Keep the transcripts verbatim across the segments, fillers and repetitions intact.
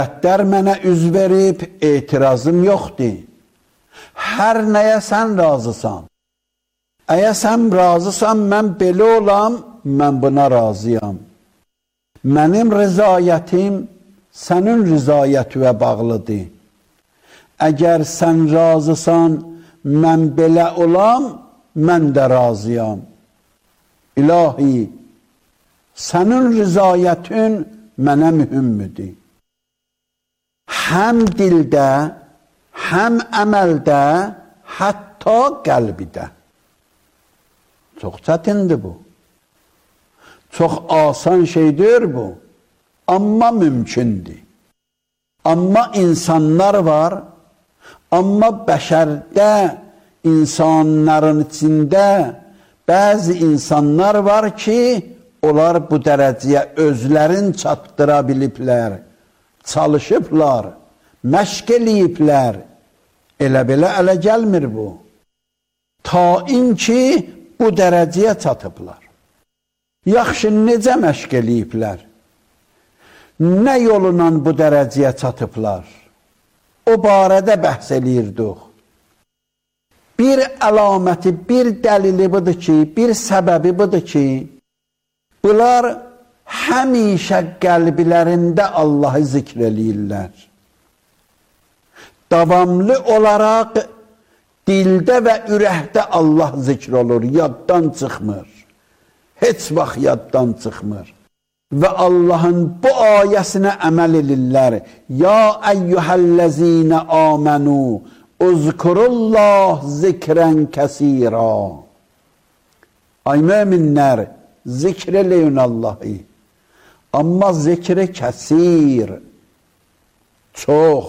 Millətlər mənə üz verib, etirazım yoxdur. Hər nəyə sən razısan. Əgər sən razısan, mən belə olam, mən buna razıyam. Mənim rızayətim sənin rızayətinə bağlıdır. Əgər sən razısan, mən belə olam, mən də razıyam. İlahi, sənin rızayətin mənə mühümdür. Həm dildə, həm əməldə, hətta qəlbidə. Çox çətindir bu. Çox asan şeydir bu. Amma mümkündür. Amma insanlar var, amma bəşərdə, insanların içində bəzi insanlar var ki, onlar bu dərəcəyə özlərin çatdıra biliblər, çalışıblar, məşq eləyiblər. Elə belə ələ gəlmir bu. Tain ki, bu dərəcəyə çatıblar. Yaxşı, necə məşq eləyiblər? Nə yolla bu dərəcəyə çatıblar? O barədə bəhs eləyirdik. Bir əlaməti, bir dəlili budur ki, bir səbəbi budur ki, bunlar həmişə qəlblərində Allahı zikr eləyirlər. Davamlı olaraq dildə və ürəkdə Allah zikr olur, yaddan çıxmır. Heç vaxt yaddan çıxmır. Və Allahın bu ayəsinə əməl edirlər. Ya əyyuhəl-ləzinə amənu, uzkurullah zikrən kəsira. Ay müminlər, zikr eləyin Allah'ı. Amma zikri kəsir, çox.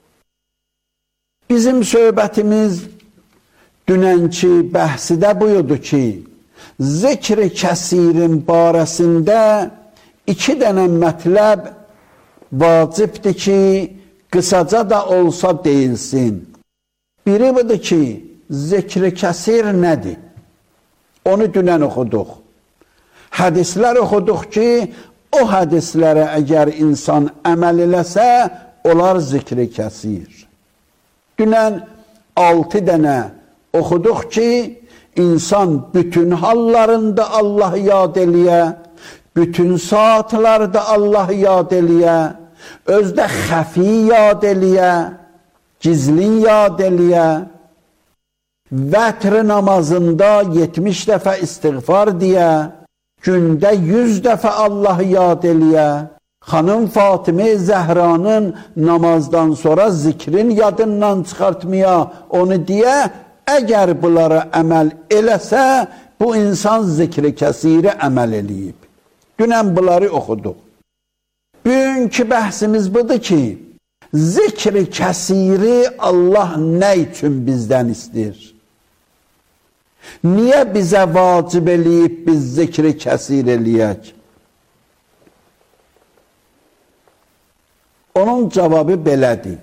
Bizim söhbətimiz dünənki bəhsidə buyurdu ki, zikri kəsirin barəsində iki dənə mətləb vacibdir ki, qısaca da olsa deyilsin. Biri budur ki, zikri kəsir nədir? Onu dünən oxuduq. Hədislər oxuduq ki, o hədislərə əgər insan əməl eləsə, onlar zikri kəsir. Dünən altı dənə oxuduq ki, insan bütün hallarında Allah'ı yad eləyə, bütün saatlarda Allah'ı yad eləyə, özdə xəfi yad eləyə, gizlin yad eləyə, vətr namazında yetmiş dəfə istiğfar deyə, gündə yüz dəfə Allah'ı yad eləyə, Xanım Fatimə Zəhranın namazdan sonra zikrin yadından çıxartmaya onu deyə, əgər bunlara əməl eləsə, bu insan zikri kəsirə əməl eləyib. Dünən bunları oxuduq. Bugünkü bəhsimiz budur ki, zikri kəsiri Allah nə üçün bizdən istəyir? Niyə bizə vacib eləyib biz zikri kəsir eləyək? Onun cavabı belədir.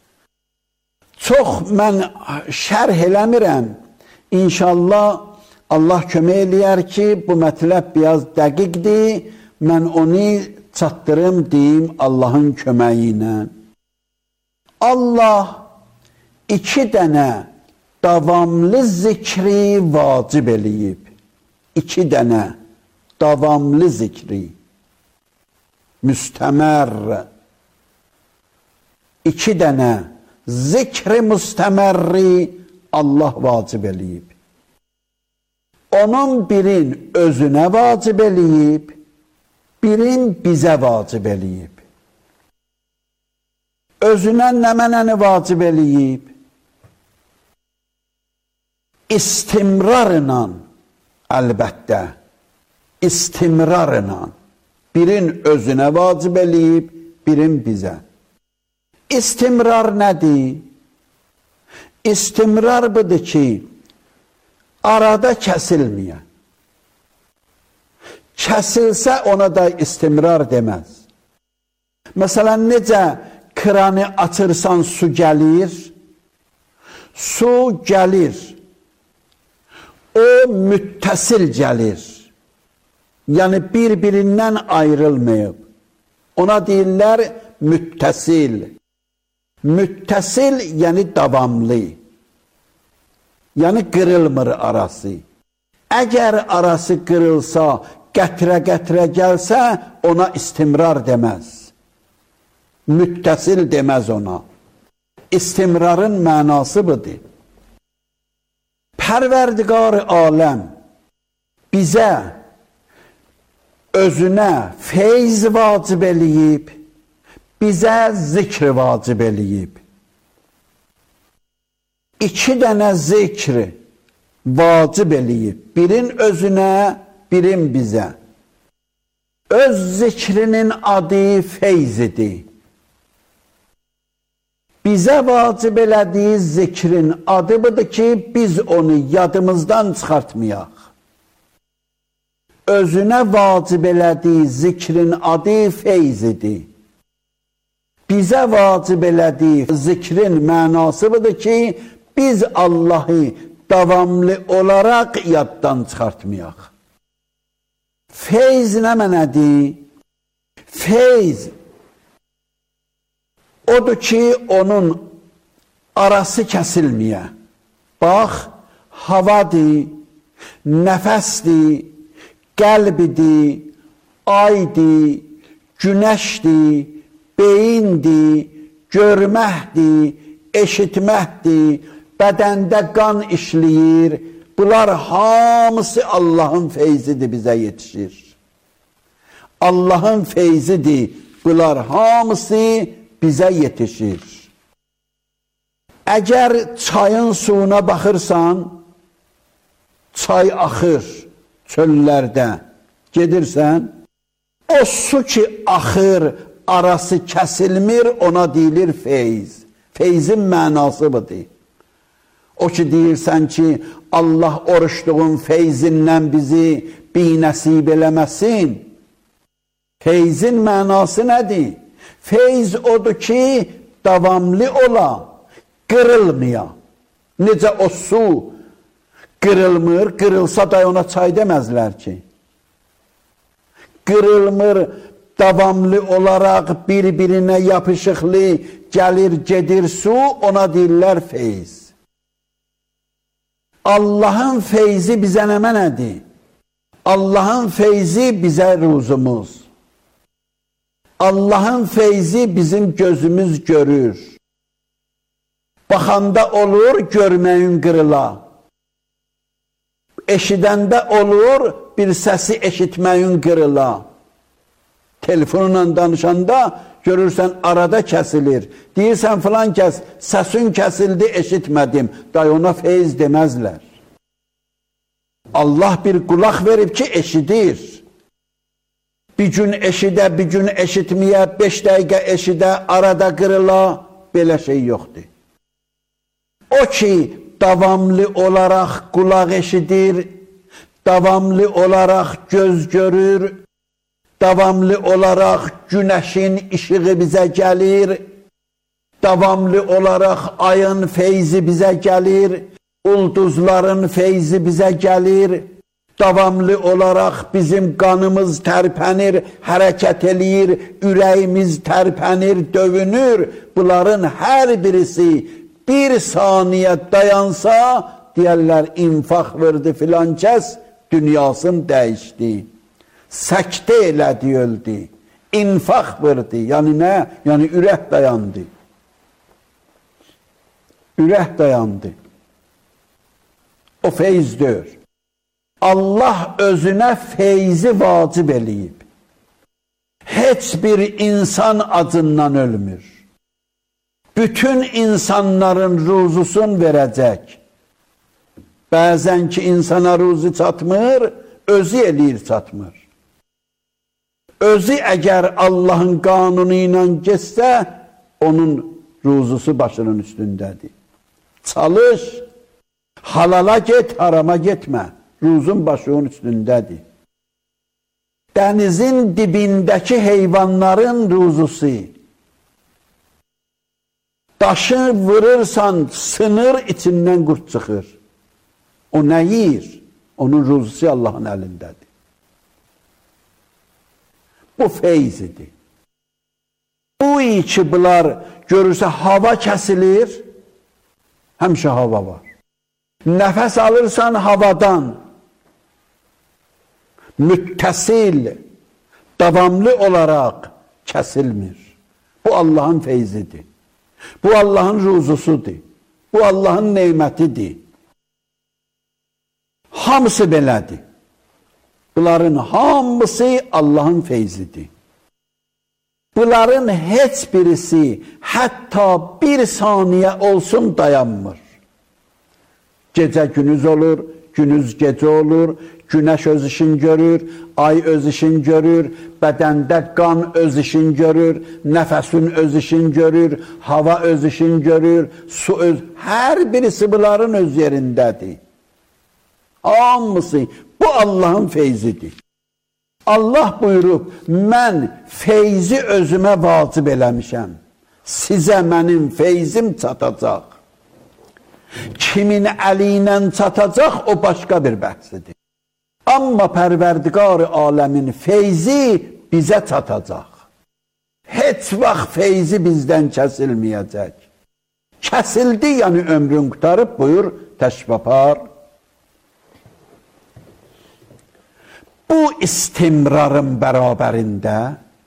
Çox mən şərh eləmirəm. İnşallah Allah kömək eləyər ki, bu mətləb biraz dəqiqdir. Mən onu çatdırım deyim Allahın köməyi ilə. Allah iki dənə davamlı zikri vacib eləyib. İki dənə davamlı zikri. Müstəmər. İki dənə zikri müstəmərri Allah vacib eləyib. Onun birin özünə vacib eləyib, birin bizə vacib eləyib. Özünə nə mənəni vacib eləyib? İstimrarla, əlbəttə, istimrarla. Birin özünə vacib eləyib, birin bizə. İstimrar nədir? İstimrar budur ki, arada kəsilməyə. Kəsilsə ona da istimrar deməz. Məsələn, necə kranı açırsan su gəlir? Su gəlir. O müttəsil gəlir. Yəni bir-birindən ayrılmayıb. Ona deyirlər müttəsil. Müttəsil yəni davamlı. Yəni qırılmır arası. Əgər arası qırılsa, qətrə-qətrə gəlsə, ona istimrar deməz. Müttəsil deməz ona. İstimrarın mənası budur. Pərverdigar-ı aləm bizə özünə feyz vacib eləyib, bizə zikr vacib eləyib. İki dənə zikr vacib eləyib. Birin özünə, birin bizə. Öz zikrinin adı feyz idi. Bizə vacib elədiyi zikrin adı budur ki, biz onu yadımızdan çıxartmayaq. Özünə vacib elədiyi zikrin adı feyz idi. Bizə vacib elədiyi zikrin mənası budur ki, biz Allah'ı davamlı olaraq yaddan çıxartmayaq. Feyz nə mənədir? Feyz odur ki, onun arası kəsilməyə. Bax, havadır, nəfəsdir, qəlbidir, aydır, günəşdir, beyindir, görməkdir, eşitməkdir, bədəndə qan işləyir. Bunlar hamısı Allahın feyzidir, bizə yetişir. Allahın feyzidir, bunlar hamısı bizə yetişir. Əgər çayın suyuna baxırsan, çay axır çöllərdə, gedirsən, o su ki axır, arası kəsilmir, ona deyilir feyz. Feyzin mənası budur. O ki deyirsən ki, Allah oruçluğun feyzindən bizi binəsib eləməsin. Feyzin mənası nədir? Feyz odur ki, davamlı ola, qırılmaya. Necə o su qırılmır, qırılsa da ona çay deməzlər ki. Qırılmır, davamlı olaraq bir-birinə yapışıqlı gəlir, gedir su, ona deyirlər feyz. Allahın feyzi bizə nə mənədir? Allahın feyzi bizə ruzumuz. Allahın feyzi bizim gözümüz görür. Baxanda olur, görməyin qırıla. Eşidəndə olur, bir səsi eşitməyin qırıla. Telefonla danışanda görürsən arada kəsilir. Deyirsən filan kəs, səsin kəsildi, eşitmədim. Day ona feyz deməzlər. Allah bir qulaq verib ki, eşidir. Bir gün eşidə, bir gün eşitməyə, beş dəqiqə eşidə, arada qırıla, belə şey yoxdur. O ki, davamlı olaraq qulaq eşidir, davamlı olaraq göz görür, davamlı olaraq günəşin işığı bizə gəlir, davamlı olaraq ayın feyzi bizə gəlir, ulduzların feyzi bizə gəlir, davamlı olaraq bizim qanımız tərpənir, hərəkət eləyir, ürəyimiz tərpənir, dövünür. Bunların hər birisi bir saniyə dayansa, deyərlər, infaq verdi filan kəs, dünyasını dəyişdi. Səkdə elədi, öldü. İnfaq verdi. Yəni nə? Yəni ürək dayandı. Ürək dayandı. O feyzdir. Allah özünə feyzi vacib eləyib. Heç bir insan acından ölmür. Bütün insanların ruzusun verəcək. Bəzən ki, insana ruzu çatmır, özü eləyir çatmır. Özü əgər Allahın qanunu ilə getsə, onun ruzusu başının üstündədir. Çalış, halala get, harama getmə. Ruzun başının üstündədir. Dənizin dibindəki heyvanların ruzusu. Daşı vurursan, sınır, içindən qurt çıxır. O nə yiyir? Onun ruzusu Allahın əlindədir. Bu feyzidir. Bu iki bunlar görürsə hava kəsilir, həmişə hava var. Nəfəs alırsan havadan, müttəsil, davamlı olaraq kəsilmir. Bu Allahın feyzidir. Bu Allahın ruzusudur. Bu Allahın neymətidir. Hamısı belədir. Bunların hamısı Allahın feyzidir. Bunların heç birisi hətta bir saniyə olsun dayanmır. Gecə günüz olur, günüz gecə olur, günəş öz işin görür, ay öz işin görür, bədəndə qan öz işin görür, nəfəsin öz işin görür, hava öz işin görür, su öz... Hər birisi bunların öz yerindədir. Hamısı bu Allahın feyzidir. Allah buyurub, mən feyzi özümə vacib eləmişəm. Sizə mənim feyzim çatacaq. Kimin əli ilə çatacaq, o başqa bir bəhsidir. Amma Pərverdigar-ı aləmin feyzi bizə çatacaq. Heç vaxt feyzi bizdən kəsilməyəcək. Kəsildi, yəni ömrün qutarıb, buyur, təşvapar. Bu istimrarın bərabərində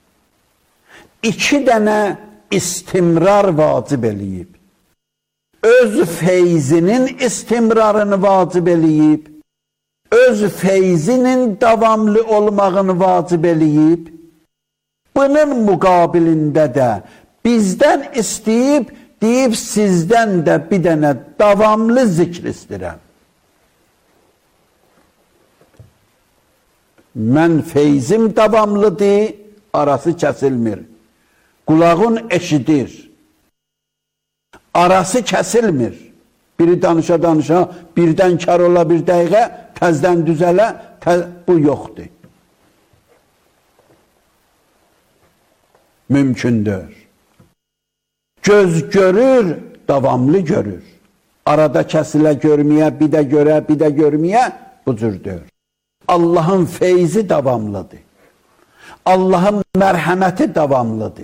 iki dənə istimrar vacib eləyib. Öz feyzinin istimrarını vacib eləyib, öz feyzinin davamlı olmağını vacib eləyib, bunun müqabilində də bizdən istəyib, deyib sizdən də bir dənə davamlı zikr istəyirəm. Mən feyzim davamlıdır, arası kəsilmir. Qulağın eşidir, arası kəsilmir. Biri danışa-danışa, birdən kar ola bir dəqiqə, təzdən düzələ, təz... bu yoxdur. Mümkündür. Göz görür, davamlı görür. Arada kəsilə görməyə, bir də görə, bir də görməyə bu cürdür. Allahın feyzi davamlıdır. Allahın mərhəməti davamlıdır.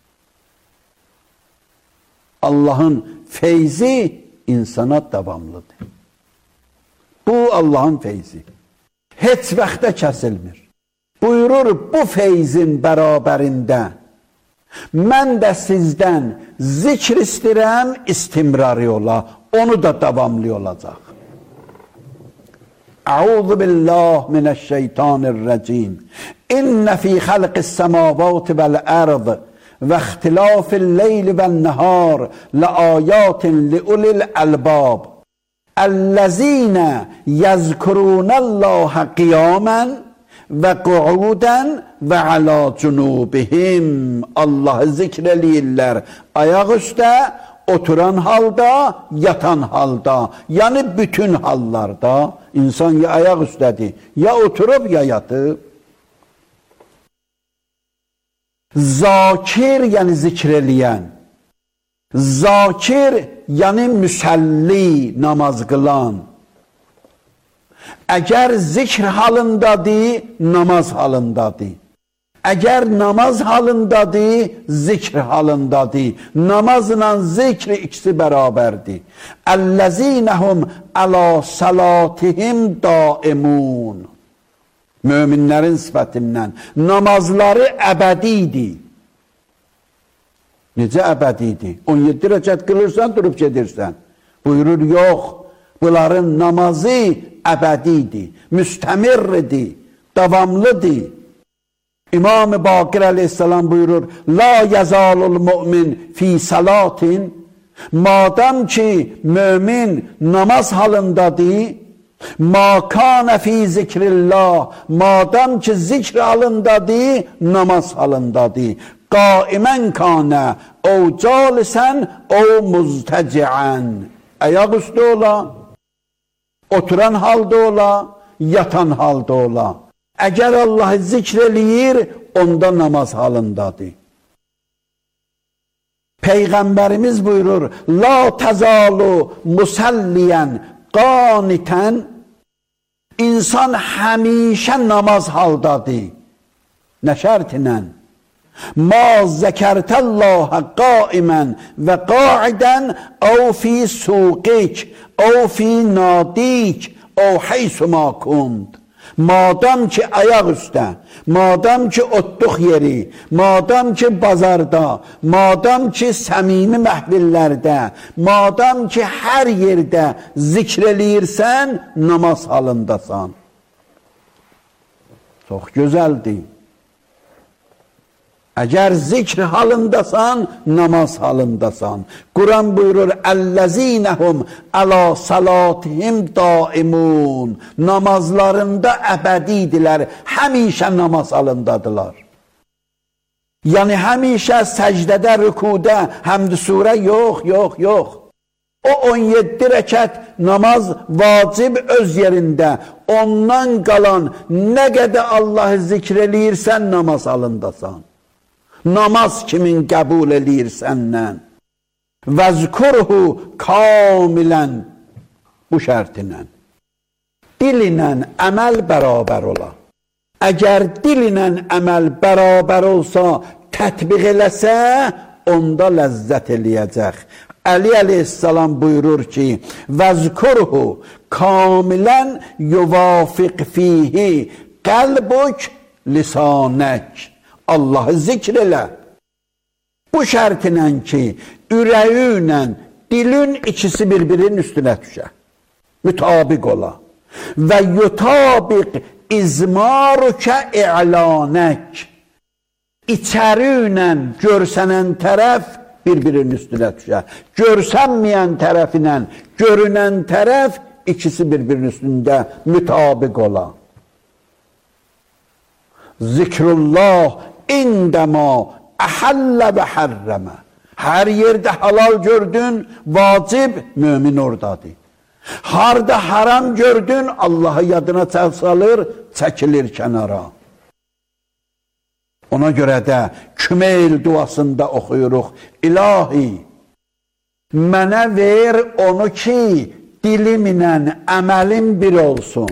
Allahın feyzi insana davamlıdır. Bu Allahın feyzi. Heç vaxtda kəsilmir. Buyurur, bu feyzin bərabərində mən də sizdən zikr istirəm, istimrari ola, onu da davamlı olacaq. Əuzu billah minəşşeytanirrəcim. İnnə fi xalqis səmavati vəl-ərd və ixtilafil leyli vəl-nəhar ləayatin liulil əlbab əl-ləzinə yəzkurunəllâhə qiyamən və qu'udən və alə cunubihim. Allahı zikr eləyirlər ayaq üstə, oturan halda, yatan halda, yəni bütün hallarda. İnsan ya ayaq üstədir, ya oturub, ya yatıb. Zakir, yəni zikr eləyən. Zakir, yəni müsəlli, namaz qılan. Əgər zikr halındadır, namaz halındadır. Əgər namaz halındadır, zikr halındadır. Namazla zikr ikisi bərabərdir. Əl-ləzinəhum ələ salatihim daimun. Möminlərin sifətindən namazları əbədidir. Necə əbədidir? on yeddi rəkət qılırsan, durub gedirsən. Buyurur, yox, bunların namazı əbədidir, müstəmirdir, davamlıdır. İmam-ı Baqir aleyhissalam buyurur, la yazalul mümin fi salatin. Madem ki mümin namaz halındadır, ma kana fi zikrillah, madem ki zikr halındadır, namaz halındadır. Qaimən kana, o calisən, o muztəciən. Ayaq üstü ola, oturan halda ola, yatan halda ola. Əgər Allah'ı zikr eləyir, onda namaz halındadır. Peyğəmbərimiz buyurur, la təzalu musalliyən qanitən. İnsan həmişə namaz haldadır. Nə şərtinən? ما zəkərtəllaha qaimən və qaidən əv fi suqik əv fi nadik əv heysuma kund. Madam ki ayaq üstə, madam ki otluq yeri, madam ki bazarda, madam ki səmimi məhvillərdə, madam ki hər yerdə zikr eləyirsən, namaz halındasan. Çox gözəldir. Əgər zikr halındasan, namaz halındasan. Quran buyurur, Əl-ləzinəhum əla salatihim daimun. Namazlarında əbədidirlər, həmişə namaz halındadılar. Yəni həmişə səcdədə, rükudə, həmd-i surə yox, yox, yox. O on yeddi rəkət namaz vacib öz yerində. Ondan qalan nə qədər Allahı zikr eləyirsən, namaz halındasan. Namaz kimin qəbul eləyir səndən? Vəzkurhu kamilən, bu şərtinlə. Dilinlə əməl bərabər ola. Əgər dilinlə əməl bərabər olsa, tətbiq eləsə, onda ləzzət eləyəcək. Əli əleyhissalam buyurur ki, vəzkurhu kamilən yuvafiq fihi qəlbük lisanək. Allahı zikr elə. Bu şərtinlə ki, ürəyinlə dilin ikisi bir-birinin üstünə düşə. Mütabiq ola. Və yutabiq izmarukə i'lanək. İçərinlə görsənən tərəf bir-birinin üstünə düşə. Görsənməyən tərəfinlə görünən tərəf ikisi bir-birinin üstündə mütabiq ola. Zikrullah İndəmə əhəllə və hərrəmə. Hər yerdə halal gördün, vacib, mömin oradadır. Harda haram gördün, Allahı yadına salır, çəkilir kənara. Ona görə də Kümeyl duasında oxuyuruq. İlahi, mənə ver onu ki, dilimlə əməlim bir olsun.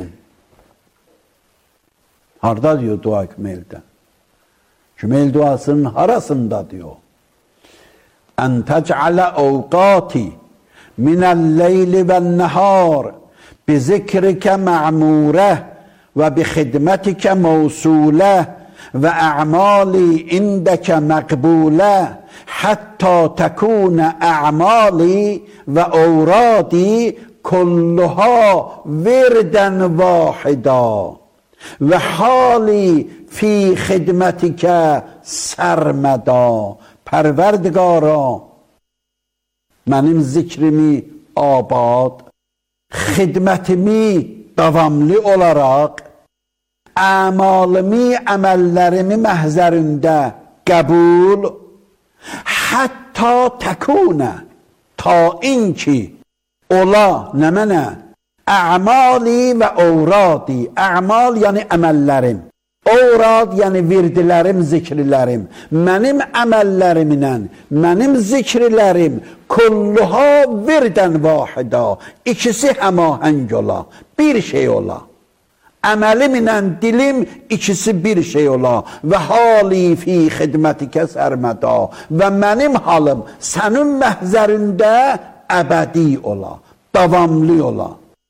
Harda diyor dua Kümeyl'də? Kümeyl duasının harasında diyor. En tec'ale avqati minel-leyli ven-nehar bi zikrike ma'mure ve bi xidmetike mevsule ve a'mali indeke mekbule hatta tekune a'mali ve avradi kulluha virden vahida ve hali fi xidmətikə sərməda. Pərverdigara, mənim zikrimi abad, xidmətimi davamlı olaraq, əmalimi, əməllərimi məhzərində qəbul, hətta təkunə, ta inki, ola nə mənə, ə'mali və avradi. Ə'mal yəni əməllərim. Avrad yəni virdilərim, zikrilərim. Mənim əməllərimlə, mənim zikrilərim kulluha virdən vahida. İkisi həmahəng ola, bir şey ola. Əməlimlə dilim ikisi bir şey ola. Və hali fi xidmətikə sərməda. Və mənim halım sənin məhzərində əbədi ola, davamlı ola.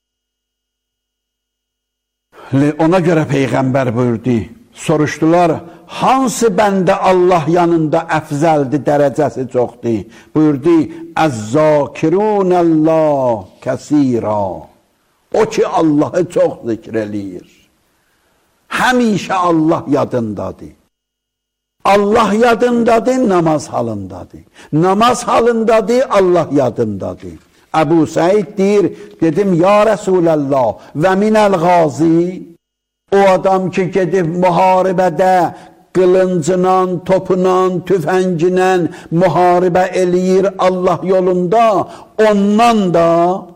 Ona görə Peyğəmbər buyurdu, soruşdular, hansı bəndə Allah yanında əfzəldir, dərəcəsi çoxdur? Buyurdu, əzzakirunəllah kəsira. O ki, Allahı çox zikr eləyir. Həmişə Allah yadındadır. Allah yadındadır, namaz halındadır. Namaz halındadır, Allah yadındadır. Əbu Səid deyir, dedim, ya Rəsuləllah, və minəl qazi, o adam ki, gedib müharibədə, qılıncla, topla, tüfənginlə müharibə eləyir Allah yolunda, ondan da,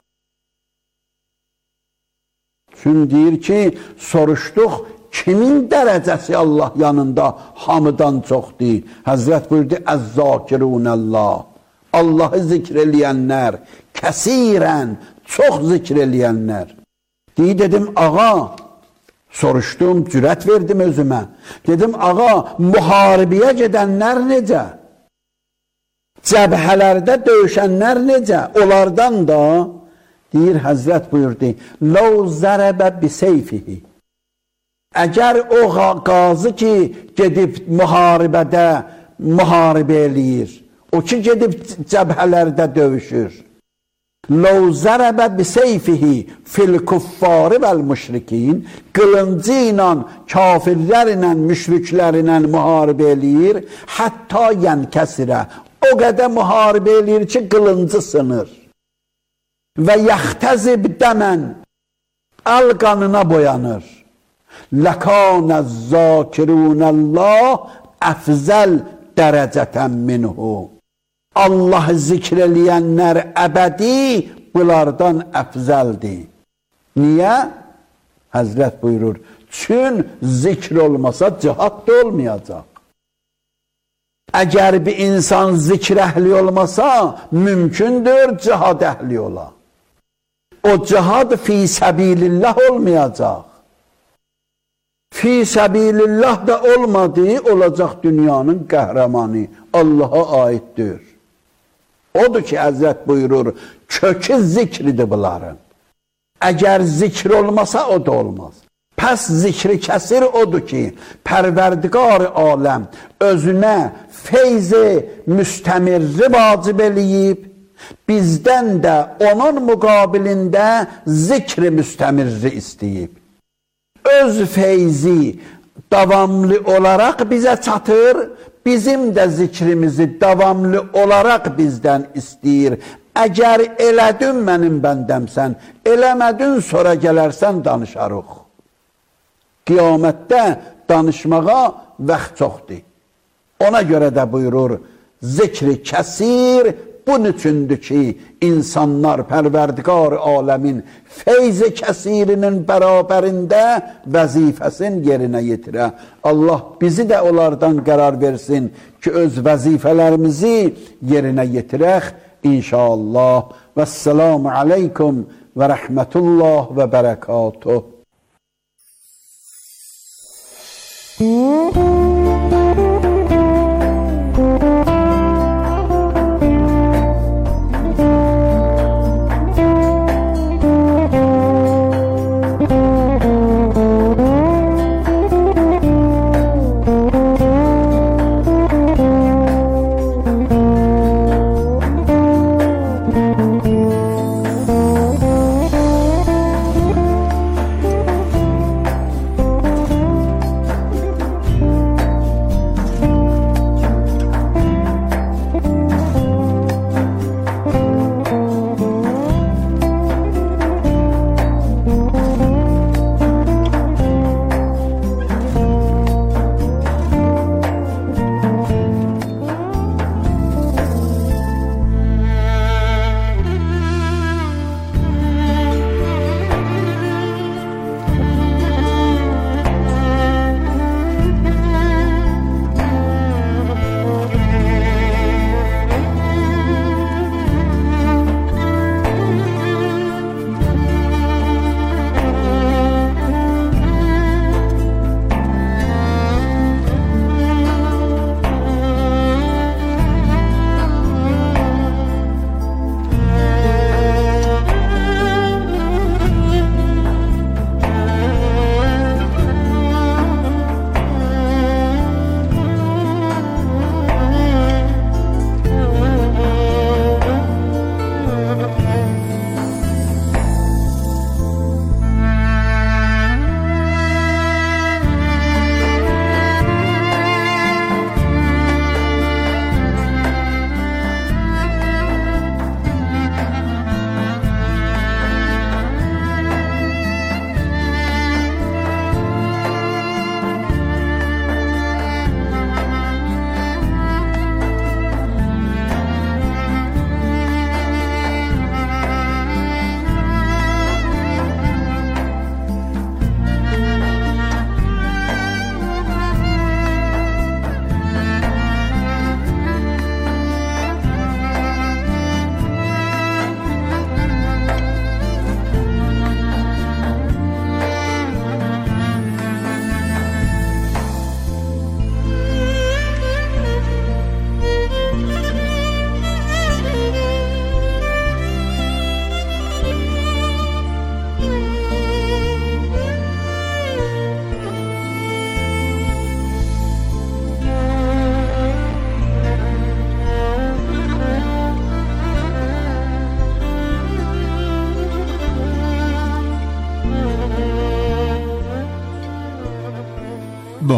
çünki deyir ki, soruşduq, kimin dərəcəsi Allah yanında hamıdan çoxdur? Həzrət buyurdu, əzzakirunəllah. Allahı zikr eləyənlər, kəsirən, çox zikr eləyənlər. Deyə dedim, ağa, Soruşdum, cürət verdim özümə. Dedim, ağa, müharibəyə gedənlər necə? Cəbhələrdə döyüşənlər necə? Onlardan da, deyir, Həzrət buyurdu, لَوْ زَرَبَ بِسَيْفِهِ Əgər o qazı ki, gedib müharibədə müharibə eləyir, o ki, gedib cəbhələrdə döyüşür, لَوْ زَرَبَ بِسَيْفِهِ فِي الْكُفَّارِ وَالْمُشْرِكِينَ Qılıncı ilə, kafirlərlə, müşriklərlə müharibə eləyir, hətta yənkəsirə, o qədər müharibə eləyir ki, qılıncı sınır. Və yəxtəzib dəmən, əl qanına boyanır. لَكَانَ الزَّاكِرُونَ اللّٰهِ əfzəl dərəcətən minhu Allah zikr eləyənlər əbədi bunlardan əfzəldir. Niyə? Həzrət buyurur, çün zikr olmasa cihad da olmayacaq. Əgər bir insan zikr əhli olmasa, mümkündür cihad əhli ola. O cihad fi səbilillah olmayacaq. Fi səbilillah da olmadı, olacaq dünyanın qəhrəmanı, Allaha aiddir. Odur ki, Həzrət buyurur, kökü zikridir bunların. Əgər zikr olmasa, o da olmaz. Pəs zikri kəsir odur ki, Pərverdigar aləm özünə feyzi müstəmirri vacib eləyib, bizdən də onun müqabilində zikri müstəmirri istəyib. Öz feyzi davamlı olaraq bizə çatır, bizim də zikrimizi davamlı olaraq bizdən istəyir. Əgər elədin mənim bəndəmsən, eləmədin sonra gələrsən danışarıq. Qiyamətdə danışmağa vaxt çoxdur. Ona görə də buyurur, zikri kəsir, bunun üçündür ki, insanlar Pərverdigar aləmin feyzi kəsirinin bərabərində vəzifəsini yerinə yetirə. Allah bizi də onlardan qərar versin ki, öz vəzifələrimizi yerinə yetirək inşallah. Vəssalamu aleykum və rəhmətullah və bərəkatuh.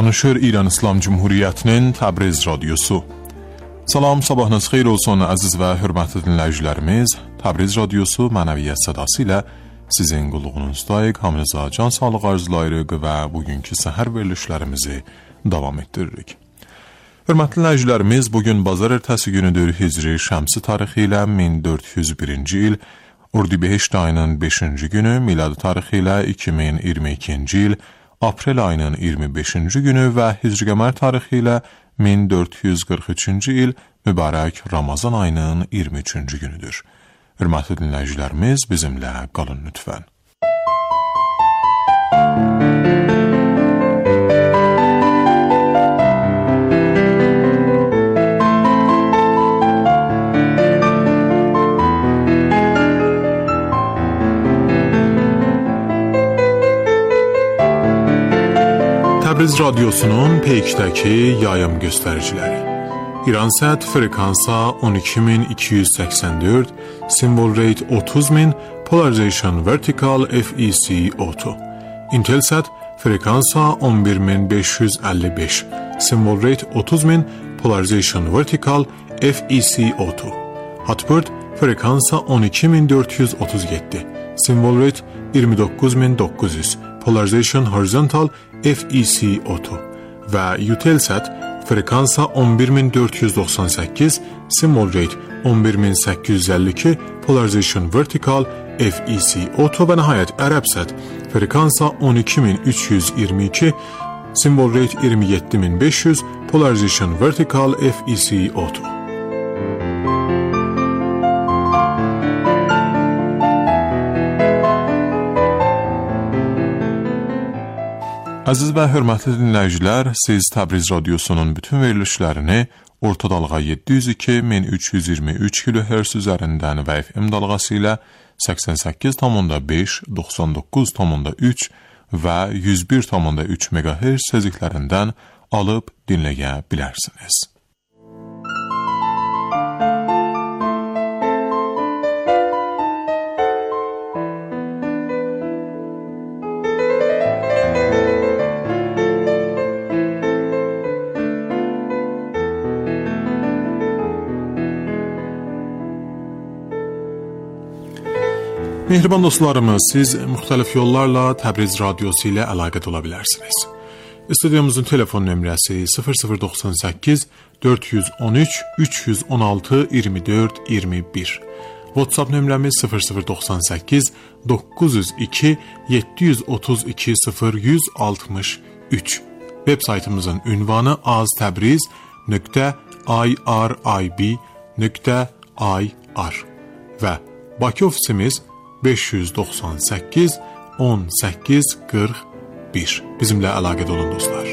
Danışır İran İslam Cumhuriyyətinin Təbriz Radiosu. Salam, sabahınız xeyir olsun əziz və hörmətli dinləyicilərimiz. Təbriz Radiosu mənəviyyət sədası ilə sizin qulluğunuzdayıq. Hamınıza can sağlığı arzulayırıq və bugünkü səhər verilişlərimizi davam etdiririk. Hörmətli dinləyicilərimiz, bugün bazar ertəsi günüdür. Hicri şəmsi tarixi ilə min dörd yüz birinci il, Ordubeşt ayının beşinci günü, miladi tarixi ilə iki min iyirmi ikinci il, aprel ayının iyirmi beşinci günü və Hicri qəmər tarixi ilə min dörd yüz qırx üçüncü il, mübarək Ramazan ayının iyirmi üçüncü günüdür. Hörmətli dinləyicilərimiz, bizimlə qalın lütfən. Təbriz Radiosunun peykdəki yayım göstəriciləri. İransat frekansa on iki min iki yüz səksən dörd, symbol rate otuz min, polarization vertical F E C auto. Intelsat frekansa on bir min beş yüz əlli beş, symbol rate otuz min, polarization vertical F E C auto. Hotbird frekansa on iki min dörd yüz otuz yeddi, symbol rate iyirmi doqquz min doqquz yüz, polarization horizontal F E C auto və Eutelsat frekansa on bir min dörd yüz doxsan səkkiz, symbol rate on bir min səkkiz yüz əlli iki, polarization vertical F E C auto və nəhayət Ərəbsat frekansa on iki min üç yüz iyirmi iki, symbol rate iyirmi yeddi min beş yüz, polarization vertical F E C auto. Əziz və hörmətli dinləyicilər, siz Təbriz Radiosunun bütün verilişlərini orta dalğa yeddi yüz iki min üç yüz iyirmi üç kilohertz üzərindən və F M dalğası ilə səksən səkkiz tam beş, doxsan doqquz tam üç və yüz bir tam üç megahertz tezliklərindən alıb dinləyə bilərsiniz. Mehriban dostlarımız, siz müxtəlif yollarla Təbriz Radiosu ilə əlaqədə ola bilərsiniz. Studiyamızın telefon nömrəsi sıfır sıfır doxsan səkkiz dörd yüz on üç üç yüz on altı iyirmi dörd iyirmi bir. WhatsApp nömrəmiz sıfır sıfır doxsan səkkiz doqquz yüz iki yeddi yüz otuz iki sıfır yüz altmış üç. Web saytımızın ünvanı aztabriz nöqtə irib nöqtə ir və Bakı ofisimiz beş yüz doxsan səkkiz on səkkiz qırx bir. Bizimlə əlaqədə olun dostlar.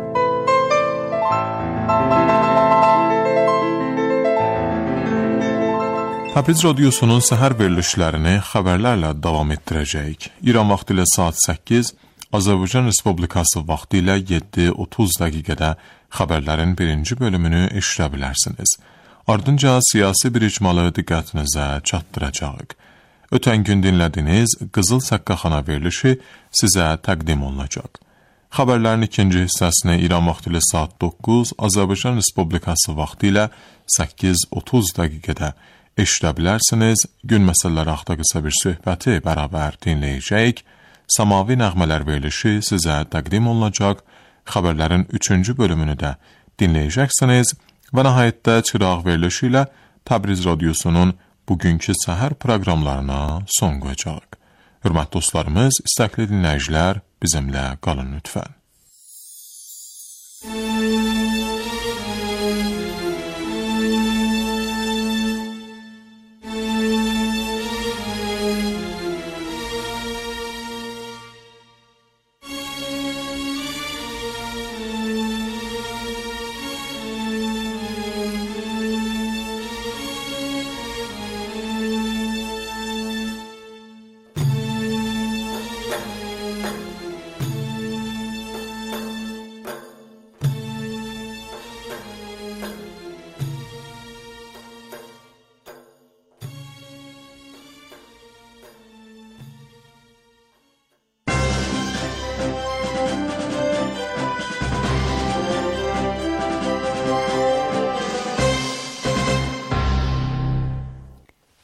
Təbriz Radiosunun səhər verilişlərini xəbərlərlə davam etdirəcəyik. İran vaxtı ilə saat səkkiz, Azərbaycan Respublikası vaxtı ilə yeddi otuz dəqiqədə xəbərlərin birinci bölümünü eşidə bilərsiniz. Ardınca siyasi bir icmalı diqqətinizə çatdıracağıq. Ötən gün dinlədiyiniz Qızıl Səqqaxana verilişi sizə təqdim olunacaq. Xəbərlərin ikinci hissəsini İran vaxtı ilə saat doqquz, Azərbaycan Respublikası vaxtı ilə səkkiz otuz dəqiqədə eşidə bilərsiniz. Gün məsələləri haqqında qısa bir söhbəti bərabər dinləyəcəyik. Samavi nəğmələr verilişi sizə təqdim olunacaq. Xəbərlərin üçüncü bölümünü də dinləyəcəksiniz və nəhayətdə çıraq verilişi ilə Təbriz Radiosunun bugünkü səhər proqramlarına son qoyacaq. Hörmətli dostlarımız, istəkli dinləyicilər, bizimlə qalın lütfən.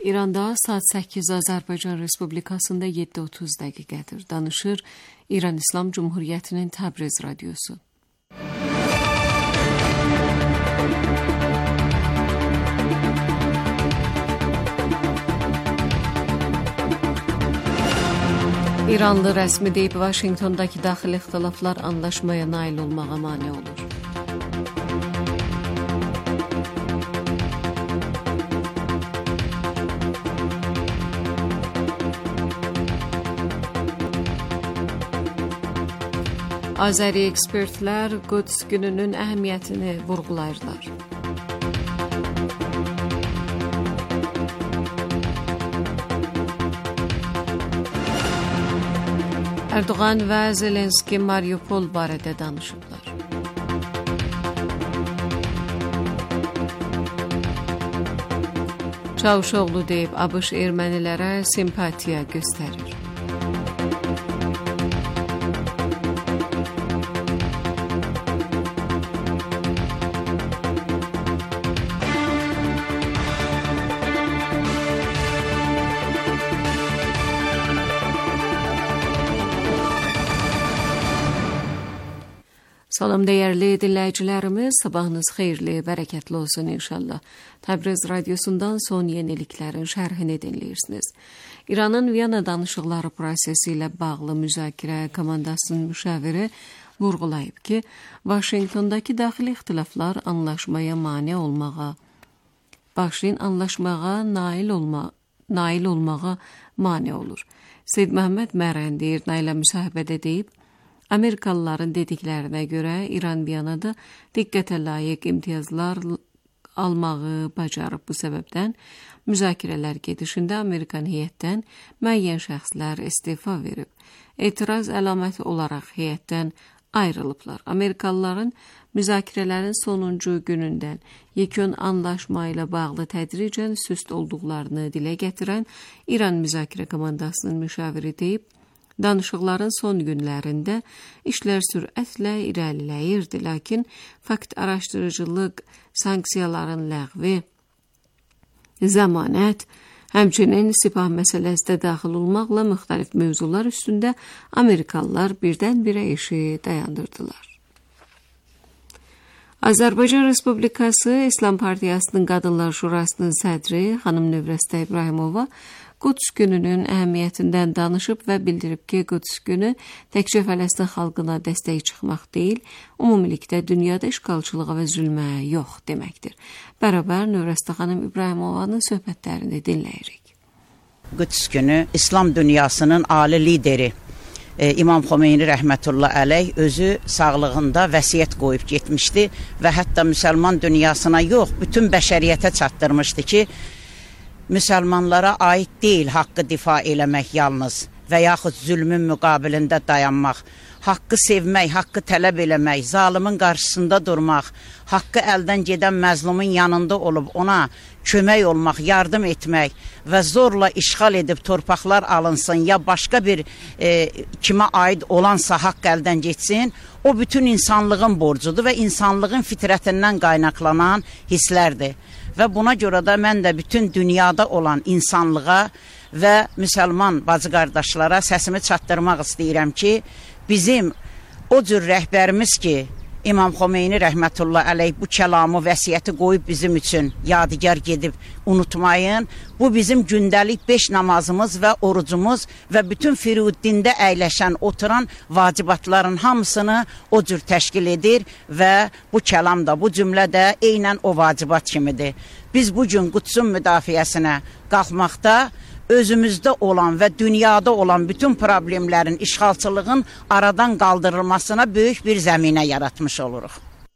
İranda saat səkkiz, Azərbaycan Respublikasında yeddi otuz dəqiqədir. Danışır İran İslam Cumhuriyyətinin Təbriz radiosu. İranlı rəsmi deyib, Vaşinqtondakı daxili ixtilaflar anlaşmaya nail olmağa mane olur. Azəri ekspertlər Quds gününün əhəmiyyətini vurğulayırlar. Erdoğan və Zelenski Mariupol barədə danışıblar. Çavuşoğlu deyib, ABŞ ermənilərə simpatiya göstərir. Salam dəyərli dinləyicilərimiz, sabahınız xeyirli, bərəkətli olsun inşallah. Təbriz radiosundan son yeniliklərin şərhini dinləyirsiniz. İranın Viyana danışıqları prosesi ilə bağlı müzakirə komandasının müşaviri vurğulayıb ki, Vaşinqtondakı daxili ixtilaflar anlaşmaya mane olmağa, başlayın anlaşmağa nail, olma, nail olmağa mane olur. Seyyid Məhəmməd Mərəndi İrna ilə müsahibədə deyib, Amerikalıların dediklərinə görə İran Viyanada diqqətə layiq imtiyazlar almağı bacarıb. Bu səbəbdən müzakirələr gedişində Amerikan heyətdən müəyyən şəxslər istifa verib. Etiraz əlaməti olaraq heyətdən ayrılıblar. Amerikalıların müzakirələrin sonuncu günündən yekun anlaşma ilə bağlı tədricən süst olduqlarını dilə gətirən İran müzakirə komandasının müşaviri deyib, danışıqların son günlərində işlər sürətlə irəliləyirdi, lakin fakt araşdırıcılıq, sanksiyaların ləğvi, zəmanət, həmçinin sipah məsələsi də daxil olmaqla müxtəlif mövzular üstündə Amerikalılar birdən-birə işi dayandırdılar. Azərbaycan Respublikası İslam Partiyasının Qadınlar Şurasının sədri xanım Növrəstə İbrahimova Quds gününün əhəmiyyətindən danışıb və bildirib ki, Quds günü təkcə Fələstin xalqına dəstək çıxmaq deyil, ümumilikdə dünyada işğalçılığa və zülmə yox deməkdir. Bərabər Növrəstə xanım İbrahimovanın söhbətlərini dinləyirik. Quds günü İslam dünyasının ali lideri e, İmam Xomeyni rəhmətullah əleyh özü sağlığında vəsiyyət qoyub getmişdi və hətta müsəlman dünyasına yox, bütün bəşəriyyətə çatdırmışdı ki, müsəlmanlara aid deyil haqqı difa eləmək yalnız və yaxud zülmün müqabilində dayanmaq, haqqı sevmək, haqqı tələb eləmək, zalimin qarşısında durmaq, haqqı əldən gedən məzlumun yanında olub ona kömək olmaq, yardım etmək və zorla işğal edib torpaqlar alınsın ya başqa bir e, kimə aid olansa haqq əldən getsin, o bütün insanlığın borcudur və insanlığın fitrətindən qaynaqlanan hisslərdir. Və buna görə də mən də bütün dünyada olan insanlığa və müsəlman bacı qardaşlara səsimi çatdırmaq istəyirəm ki, bizim o cür rəhbərimiz ki, İmam Xomeyni rəhmətullah əleyh bu kəlamı, vəsiyyəti qoyub bizim üçün yadigar gedib unutmayın. Bu bizim gündəlik beş namazımız və orucumuz və bütün Firuddində əyləşən, oturan vacibatların hamısını o cür təşkil edir və bu kəlam da, bu cümlə də eynən o vacibat kimidir. Biz bugün Qudsun müdafiəsinə qalxmaqda özümüzdə olan və dünyada olan bütün problemlərin, işğalçılığın aradan qaldırılmasına böyük bir zəminə yaratmış oluruq.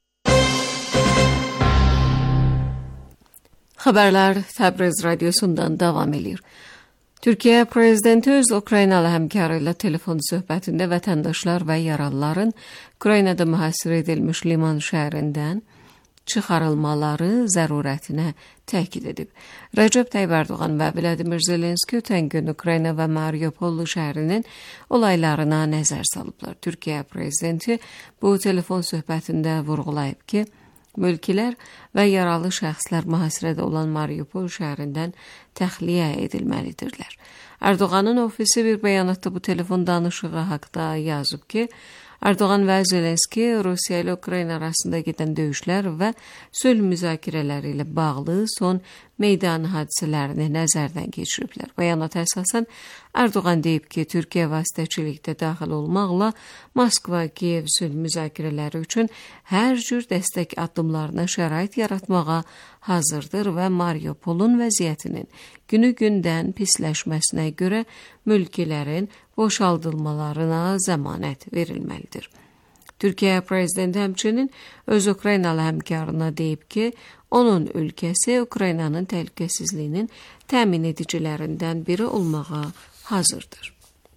Xəbərlər Təbriz radiosundan davam edir. Türkiyə prezidenti öz Ukraynalı həmkarı ilə telefon söhbətində vətəndaşlar və yaralıların Ukraynada mühasirə edilmiş Liman şəhərindən çıxarılmaları zərurətinə təkid edib. Rəcəb Tayyip Erdoğan və Vladimir Zelenski ötən gün Ukrayna və Mariupol şəhərinin olaylarına nəzər salıblar. Türkiyə prezidenti bu telefon söhbətində vurğulayıb ki, Mülkilər və yaralı şəxslər mühasirədə olan Mariupol şəhərindən təxliyə edilməlidirlər. Erdoğanın ofisi bir bəyanatda bu telefon danışığı haqda yazıb ki, Erdoğan və Zelenski Rusiya ilə Ukrayna arasında gedən döyüşlər və sülh müzakirələri ilə bağlı son meydan hadisələrini nəzərdən keçiriblər. Bəyanata əsasən Erdoğan deyib ki, Türkiyə vasitəçilikdə daxil olmaqla Moskva-Kiyev sülh müzakirələri üçün hər cür dəstək addımlarına şərait yaratmağa hazırdır və Mariupolun vəziyyətinin günü-gündən pisləşməsinə görə mülkilərin boşaldılmalarına zəmanət verilməlidir. Türkiyə prezidenti həmçinin öz Ukraynalı həmkarına deyib ki, onun ölkəsi Ukraynanın təhlükəsizliyinin təmin edicilərindən biri olmağa hazırdır.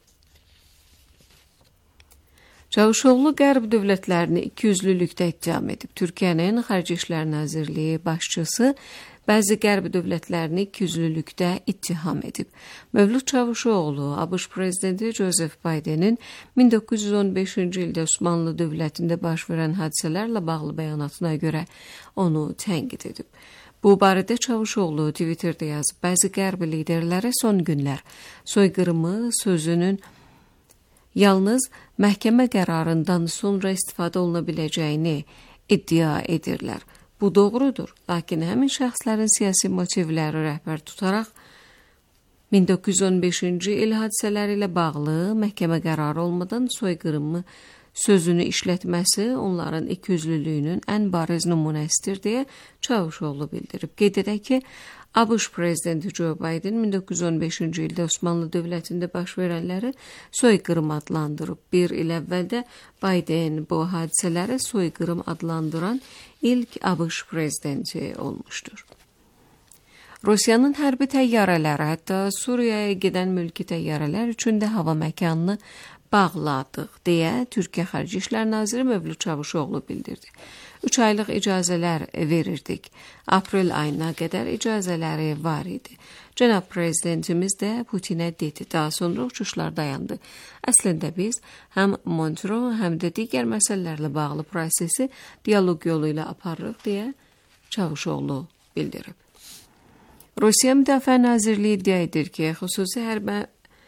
Çavuşoğlu Qərb dövlətlərini ikiyüzlülükdə ittiham edib. Türkiyənin Xarici İşlər Nazirliyi başçısı bəzi Qərb dövlətlərini ikiyüzlülükdə ittiham edib. Mövlud Çavuşoğlu, ABŞ prezidenti Joseph Bidenin min doqquz yüz on beşinci ildə Osmanlı dövlətində baş verən hadisələrlə bağlı bəyanatına görə onu tənqid edib. Bu barədə Çavuşoğlu Twitterdə yazıb, bəzi Qərb liderləri son günlər soyqırımı sözünün yalnız məhkəmə qərarından sonra istifadə oluna biləcəyini iddia edirlər. Bu doğrudur, lakin həmin şəxslərin siyasi motivləri rəhbər tutaraq min doqquz yüz on beşinci il hadisələri ilə bağlı məhkəmə qərarı olmadan soyqırımı sözünü işlətməsi onların ikiyüzlülüyünün ən bariz nümunəsidir deyə Çavuşoğlu bildirib. Qeyd edək ki, ABŞ prezidenti Joe Biden min doqquz yüz on beşinci ildə Osmanlı dövlətində baş verənləri soyqırım adlandırıb. Bir il əvvəldə Biden bu hadisələri soyqırım adlandıran ilk ABŞ prezidenti olmuşdur. Rusiyanın hərbi təyyarələri, hətta Suriyaya gedən mülki təyyarələr üçün də hava məkanını bağladıq, deyə Türkiyə Xarici İşlər Naziri Mövlud Çavuşoğlu bildirdi. Üç aylıq icazələr verirdik. Aprel ayına qədər icazələri var idi. Cənab Prezidentimiz də Putinə dedi. Daha sonra uçuşlar dayandı. Əslində biz həm Montreux, həm də digər məsələlərlə bağlı prosesi dialoq yolu ilə aparırıq, deyə Çavuşoğlu bildirib. Rusiya Müdafiə Nazirliyi iddia edir ki, xüsusi hərbi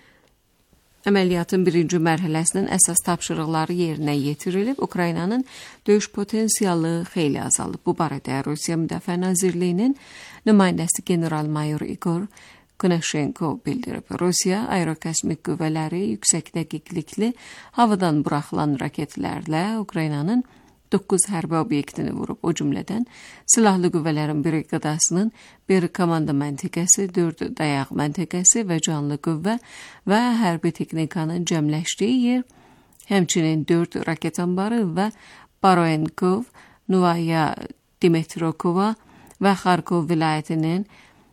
əməliyyatın birinci mərhələsinin əsas tapşırıqları yerinə yetirilib, Ukraynanın döyüş potensialı xeyli azalıb. Bu barədə Rusiya Müdafiə Nazirliyinin nümayəndəsi general-mayor Igor Konashenko bildirib. Rusiya aerokosmik qüvvələri yüksək dəqiqlikli havadan buraxılan raketlərlə Ukraynanın doqquz hərbi obyektini vurub. O cümlədən silahlı qüvvələrin briqadasının bir komanda məntəqəsi, dörd dayaq məntəqəsi və canlı qüvvə və hərbi texnikanın cəmləşdiyi yer, həmçinin dörd raket anbarı və Baroenkov, Novaya Dimitrokova və Xarkov vilayətinin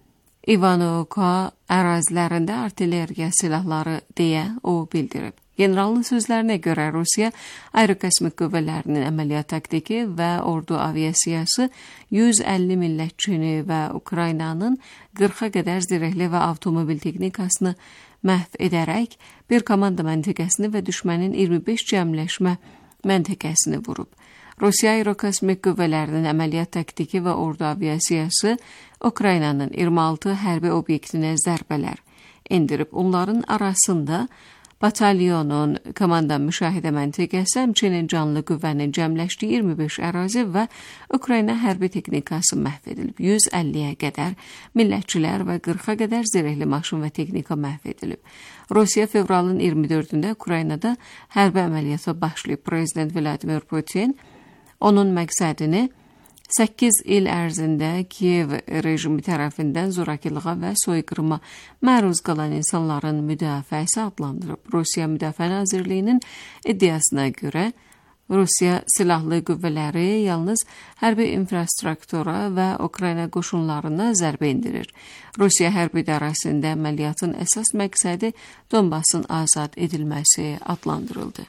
Ivanovka ərazilərində artilleriya silahları deyə o bildirib. Generalın sözlərinə görə Rusiya aerokosmik qüvvələrinin əməliyyat taktiki və ordu aviasiyası yüz əlli millətçini və Ukraynanın qırxa qədər zirehli və avtomobil texnikasını məhv edərək bir komanda məntəqəsini və düşmənin iyirmi beş cəmləşmə məntəqəsini vurub. Rusiya aerokosmik qüvvələrinin əməliyyat taktiki və ordu aviasiyası Ukraynanın iyirmi altı hərbi obyektinə zərbələr endirib. Onların arasında batalyonun komanda müşahidə məntəqəsi, həmçinin canlı qüvvənin cəmləşdiyi iyirmi beş ərazi və Ukrayna hərbi texnikası məhv edilib. yüz əlliyə qədər millətçilər və qırxa qədər zirehli maşın və texnika məhv edilib. Rusiya fevralın iyirmi dördündə Ukraynada hərbi əməliyyata başlayıb. Prezident Vladimir Putin onun məqsədini səkkiz il ərzində Kiyev rejimi tərəfindən zorakılığa və soyqırıma məruz qalan insanların müdafiəsi adlandırıb. Rusiya Müdafiə Nazirliyinin iddiasına görə Rusiya silahlı qüvvələri yalnız hərbi infrastruktura və Ukrayna qoşunlarına zərbə indirir. Rusiya hərbi idarəsində əməliyyatın əsas məqsədi Donbasın azad edilməsi adlandırıldı.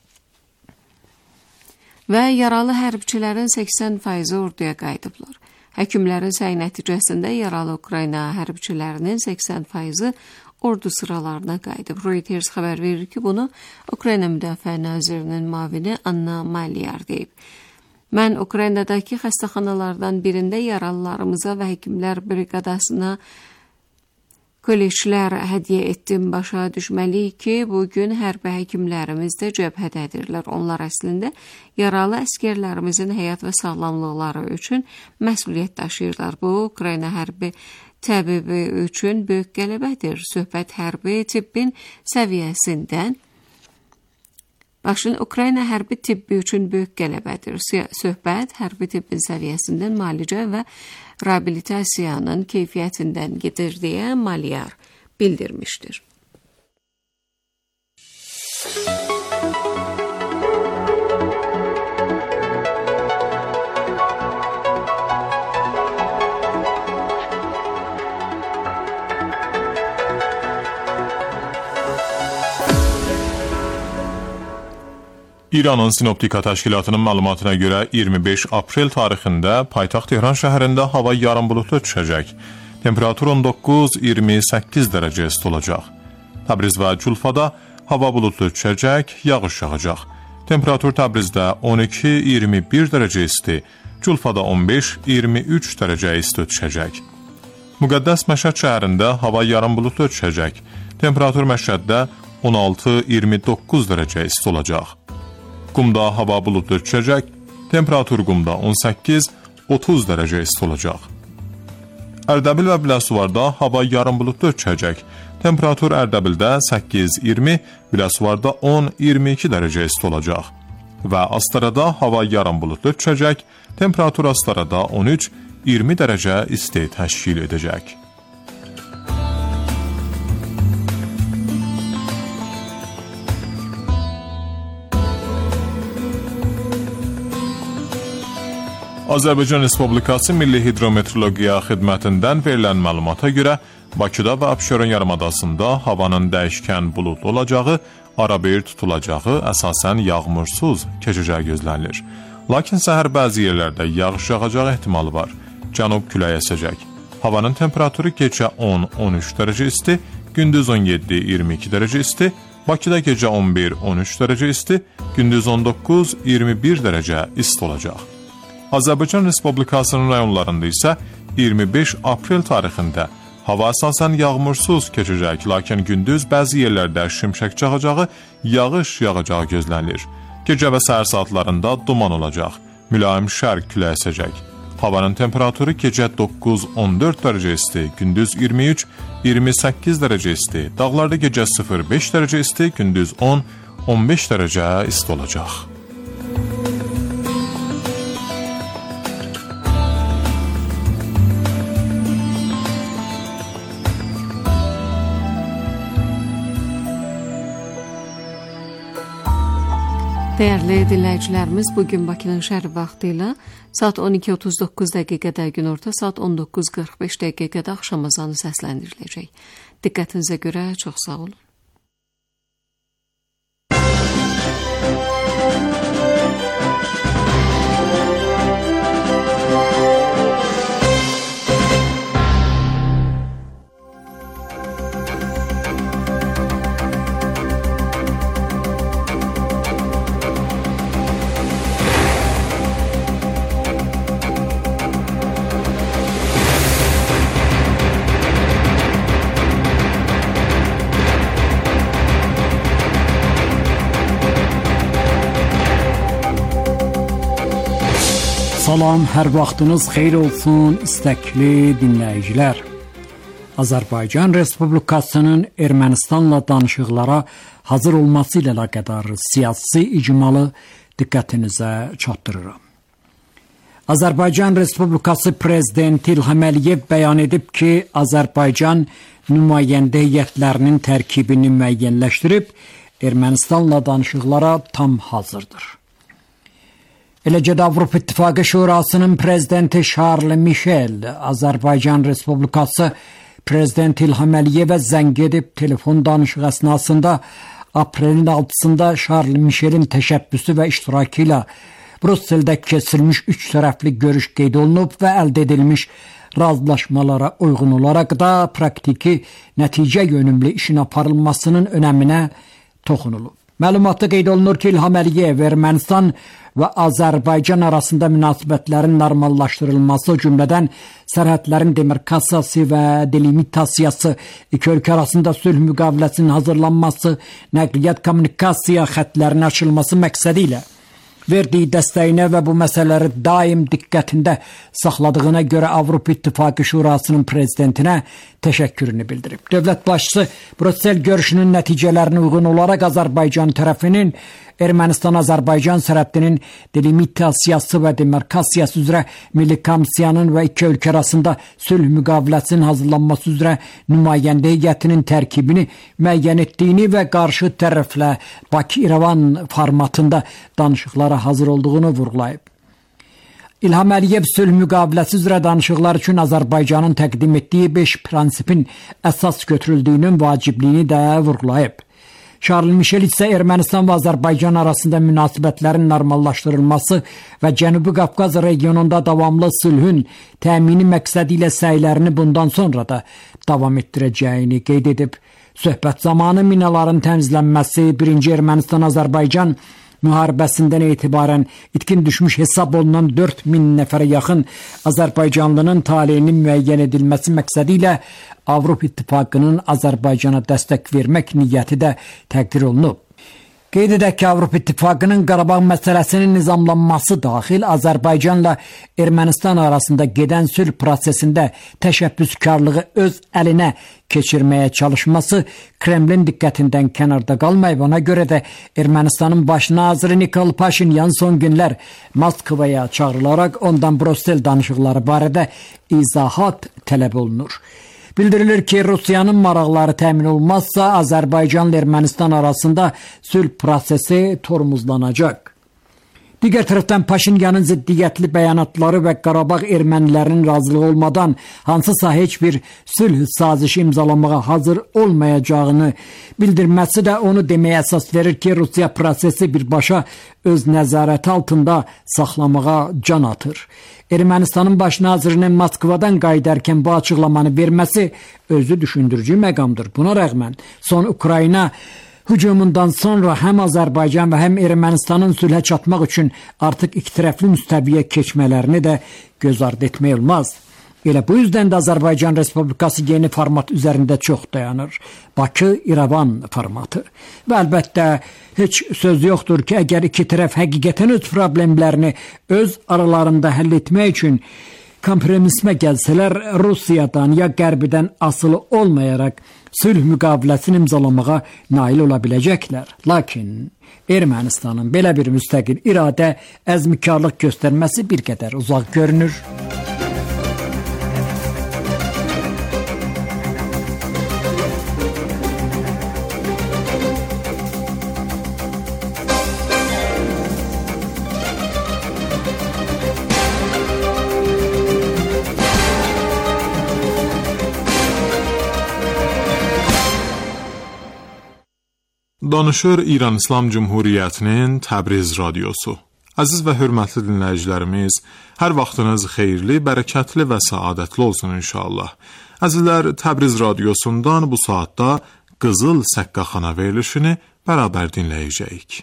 Və yaralı hərbçilərin səksən faizi orduya qayıdıblar. Həkimlərin səy nəticəsində yaralı Ukrayna hərbçilərinin səksən faizi ordu sıralarına qayıdıb. Reuters xəbər verir ki, bunu Ukrayna Müdafiə Nazirinin müavini Anna Malyar deyib. Mən Ukraynadakı xəstəxanalardan birində yaralılarımıza və həkimlər briqadasına kolleclər hədiyyə etdim. Başa düşməliyik ki, bugün hərbi həkimlərimiz də cəbhədədirlər. Onlar əslində yaralı əskərlərimizin həyat və sağlamlıqları üçün məsuliyyət daşıyırlar. Bu, Ukrayna hərbi təbibi üçün böyük qələbədir. Söhbət hərbi tibbin səviyyəsindən Başın Ukrayna hərbi tibbi üçün böyük qələbədir. Söhbət hərbi tibbin səviyyəsindən müalicə və reabilitasiyanın keyfiyyətindən gedir deyə Malyar bildirmişdir. İranın Sinoptika Təşkilatının məlumatına görə iyirmi beş aprel tarixində paytaxt Tehran şəhərində hava yarım buludlu düşəcək. Temperatur on doqquz iyirmi səkkiz dərəcə isti olacaq. Təbriz və Culfada hava buludlu düşəcək, yağış yağacaq. Temperatur Təbrizdə on iki iyirmi bir dərəcə isti, Culfada on beş iyirmi üç dərəcə isti düşəcək. Müqəddəs Məşəd şəhərində hava yarım buludlu düşəcək. Temperatur Məşəddə on altı iyirmi doqquz dərəcə isti olacaq. Qumda hava buludlu düşəcək, temperatur Qumda on səkkiz otuz dərəcə isti olacaq. Ərdəbil və Biləsuvarda hava yarım buludlu düşəcək, temperatur Ərdəbildə səkkiz iyirmi, Biləsuvarda on iyirmi iki dərəcə isti olacaq. Və Astarada hava yarım buludlu düşəcək, temperatur Astarada on üç iyirmi dərəcə isti təşkil edəcək. Azərbaycan Respublikası Milli Hidrometeorologiya Xidmətindən verilən məlumata görə Bakıda və Abşeron yarımadasında havanın dəyişkən buludlu olacağı, arabir tutulacağı, əsasən yağmursuz keçəcəyi gözlənilir. Lakin səhər bəzi yerlərdə yağış yağacağı ehtimalı var. Cənub küləyi əsəcək. Havanın temperaturu gecə on on üç dərəcə isti, gündüz on yeddi iyirmi iki dərəcə isti, Bakıda gecə on bir on üç dərəcə isti, gündüz on doqquz iyirmi bir dərəcə isti olacaq. Azərbaycan Respublikasının rayonlarında isə iyirmi beş aprel tarixində hava əsasən yağmursuz keçəcək, lakin gündüz bəzi yerlərdə şimşək çaxacağı, yağış yağacağı gözlənilir. Gecə və səhər saatlarında duman olacaq, mülayim şərq küləyi əsəcək. Havanın temperaturu gecə doqquz on dörd dərəcə isti, gündüz iyirmi üç iyirmi səkkiz dərəcə isti, dağlarda gecə sıfır beş dərəcə isti, gündüz on on beş dərəcə isti olacaq. Dəyərli dinləyicilərimiz, bugün Bakının şəhəri vaxtı ilə saat on iki otuz doqquz dəqiqədə günorta, saat on doqquz qırx beş dəqiqədə axşam azanı səsləndiriləcək. Diqqətinizə görə çox sağ olun. Salam, hər vaxtınız xeyir olsun, istəkli dinləyicilər. Azərbaycan Respublikasının Ermənistanla danışıqlara hazır olması ilə əlaqədar siyasi icmalı diqqətinizə çatdırıram. Azərbaycan Respublikası Prezidenti İlham Əliyev bəyan edib ki, Azərbaycan nümayəndə heyətlərinin tərkibini müəyyənləşdirib, Ermənistanla danışıqlara tam hazırdır. Eləcə də Avropa İttifaqı Şurasının prezidenti Charles Michel, Azərbaycan Respublikası Prezidenti İlham Əliyevə zəng edib telefon danışığı əsnasında aprelin altısında Charles Michelin təşəbbüsü və iştirakı ilə Brüsseldə keçirilmiş üç tərəfli görüş qeyd olunub və əldə edilmiş razılaşmalara uyğun olaraq da praktiki nəticə yönümlü işin aparılmasının önəminə toxunulub. Məlumatda qeyd olunur ki, İlham Əliyev Ermənistan və Azərbaycan arasında münasibətlərin normallaşdırılması, cümlədən sərhədlərin demarkasiyası və delimitasiyası, iki ölkə arasında sülh müqaviləsinin hazırlanması, nəqliyyat kommunikasiya xəttlərinin açılması məqsədi ilə verdiyi dəstəyinə və bu məsələləri daim diqqətində saxladığına görə Avropa İttifaqı Şurasının prezidentinə təşəkkürünü bildirib. Dövlət başçısı Brüssel görüşünün nəticələrinə uyğun olaraq Azərbaycan tərəfinin Ermənistan-Azərbaycan sərhədinin delimitasiyası və demarkasiyası üzrə Milli Komissiyanın və iki ölkə arasında sülh müqaviləsinin hazırlanması üzrə nümayəndə heyətinin tərkibini müəyyən etdiyini və qarşı tərəflə Bakı-İrəvan formatında danışıqlara hazır olduğunu vurğulayıb. İlham Əliyev sülh müqaviləsi üzrə danışıqlar üçün Azərbaycanın təqdim etdiyi beş prinsipin əsas götürüldüyünün vacibliyini də vurğulayıb. Charles Michel isə Ermənistan və Azərbaycan arasında münasibətlərin normallaşdırılması və Cənubi Qafqaz regionunda davamlı sülhün təmini məqsədi ilə səylərini bundan sonra da davam etdirəcəyini qeyd edib. Söhbət zamanı minaların təmizlənməsi, birinci Ermənistan-Azərbaycan müharibəsindən etibarən itkin düşmüş hesab olunan dörd min nəfərə yaxın Azərbaycanlının taleyinin müəyyən edilməsi məqsədi ilə Avropa İttifaqının Azərbaycana dəstək vermək niyyəti də təqdir olunub. Qeyd edək ki, Avropa İttifaqının Qarabağ məsələsinin nizamlanması daxil Azərbaycanla Ermənistan arasında gedən sülh prosesində təşəbbüskarlığı öz əlinə keçirməyə çalışması Kremlin diqqətindən kənarda qalmayıb. Ona görə də Ermənistanın baş naziri Nikol Paşinyan son günlər Moskvaya çağrılaraq ondan Brüssel danışıqları barədə izahat tələb olunur. Bildirilir ki, Rusiyanın maraqları təmin olmazsa Azərbaycanla Ermənistan arasında sülh prosesi tormozlanacaq. Digər tərəfdən Paşinyanın ziddiyyətli bəyanatları və Qarabağ ermənilərinin razılığı olmadan hansısa heç bir sülh sazişi imzalamağa hazır olmayacağını bildirməsi də onu deməyə əsas verir ki, Rusiya prosesi birbaşa öz nəzarəti altında saxlamağa can atır. Ermənistanın baş nazirinin Moskvadan qayıdarkən bu açıqlamanı verməsi özü düşündürücü məqamdır. Buna rəğmən son Ukrayna hücumundan sonra həm Azərbaycan və həm Ermənistanın sülhə çatmaq üçün artıq iki tərəfli müstəviyə keçmələrini də göz ardı etmək olmaz. Elə bu yüzdən də Azərbaycan Respublikası yeni format üzərində çox dayanır. Bakı-İrəvan formatı. Və əlbəttə heç söz yoxdur ki, əgər iki tərəf həqiqətən öz problemlərini öz aralarında həll etmək üçün kompromismə gəlsələr, Rusiyadan ya Qərbidən asılı olmayaraq sülh müqaviləsini imzalamağa nail ola biləcəklər. Lakin Ermənistanın belə bir müstəqil iradə, əzmikarlıq göstərməsi bir qədər uzaq görünür. Danışır İran İslam Cumhuriyyətinin Təbriz radiosu. Əziz və hörmətli dinləyicilərimiz, hər vaxtınız xeyirli, bərəkətli və səadətli olsun inşallah. Əzizlər, Təbriz radiosundan bu saatda Qızıl Səqqaxana verilişini bərabər dinləyəcəyik.